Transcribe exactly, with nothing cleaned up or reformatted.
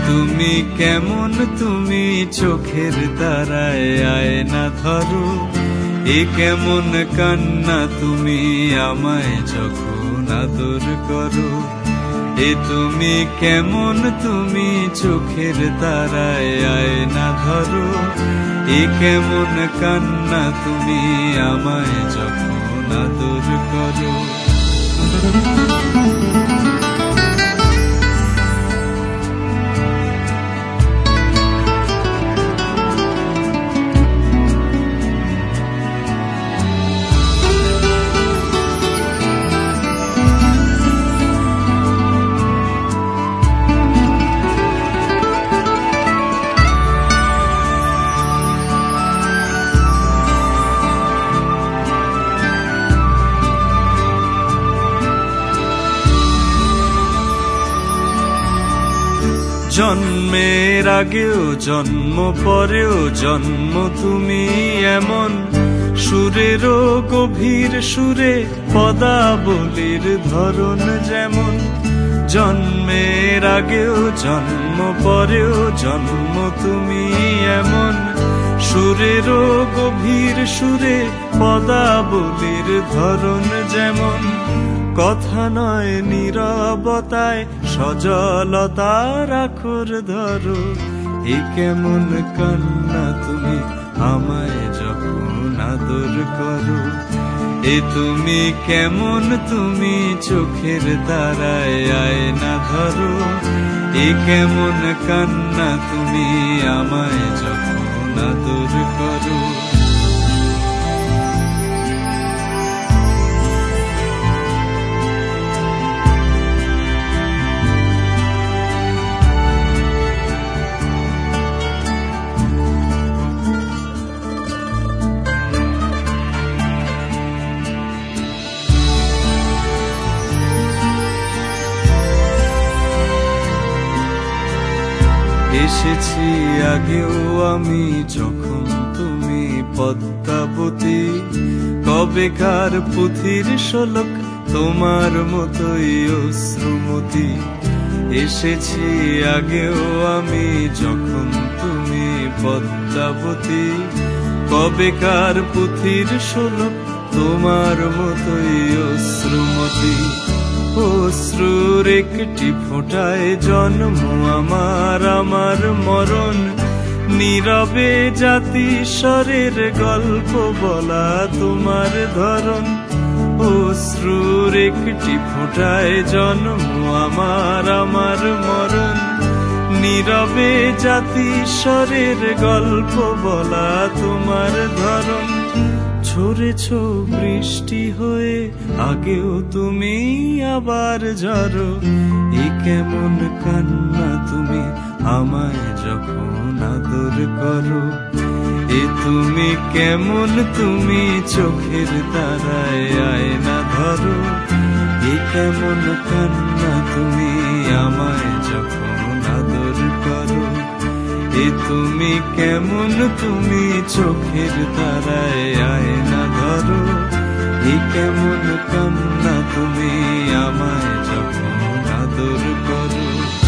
তুমি কেমন তুমি চোখের তারায় আয়না ধরো, এ কেমন কান্না তুমি আমায় যখন আদর করো। এ তুমি কেমন তুমি চোখের তারায় আয়না ধরো, এ কেমন কান্না তুমি আমায় যখন আদর করো। জন্মের আগেও জন্ম পরেও জন্ম তুমি এমন, সুরেরও গভীর সুরে পদাবলীর ধরন যেমন। জন্মের আগেও জন্ম পরেও জন্ম তুমি এমন, সুরেরও গভীর সুরে পদাবলীর ধরন যেমন। কথা নয় নীরবতায় সজলতার আখর ধরো, এ কেমন কান্না তুমি আমায় যখন আদর করো। এ তুমি কেমন তুমি চোখের তারায় আয়না ধরো, এ কেমন কান্না তুমি আমায় যখন আদর করো। এসেছি আগেও আমি যখন তুমি পদ্মাবতী, কবেকার পুথির শোলক তোমার মতোই অশ্রুমতি। এসেছি আগেও আমি যখন তুমি পদ্মাবতী, কবেকার পুথির শোলক তোমার মতোই অশ্রুমতি। অশ্রুর একটি ফোঁটায় জন্ম আমার আমার মরণ, নীরবে জাতিস্বরের গল্প বলা তোমার ধরন। অশ্রুর একটি ফোঁটায় জন্ম আমার আমার মরণ, নীরবে জাতিস্বরের গল্প বলা তোমার ধরন। ঝরেছ বৃষ্টি হয়ে আগেও তুমি আবার ঝরো, এ কেমন কান্না তুমি আমায় যখন আদর করো। এ তুমি কেমন তুমি চোখের তারায় আয়না ধরো, এ কেমন কান্না তুমি আমায় যখন আদর করো। এ তুমি কেমন তুমি চোখের তারায় আয়না ধরো, এ কেমন কান্না তুমি আমায় যখন আদর করো।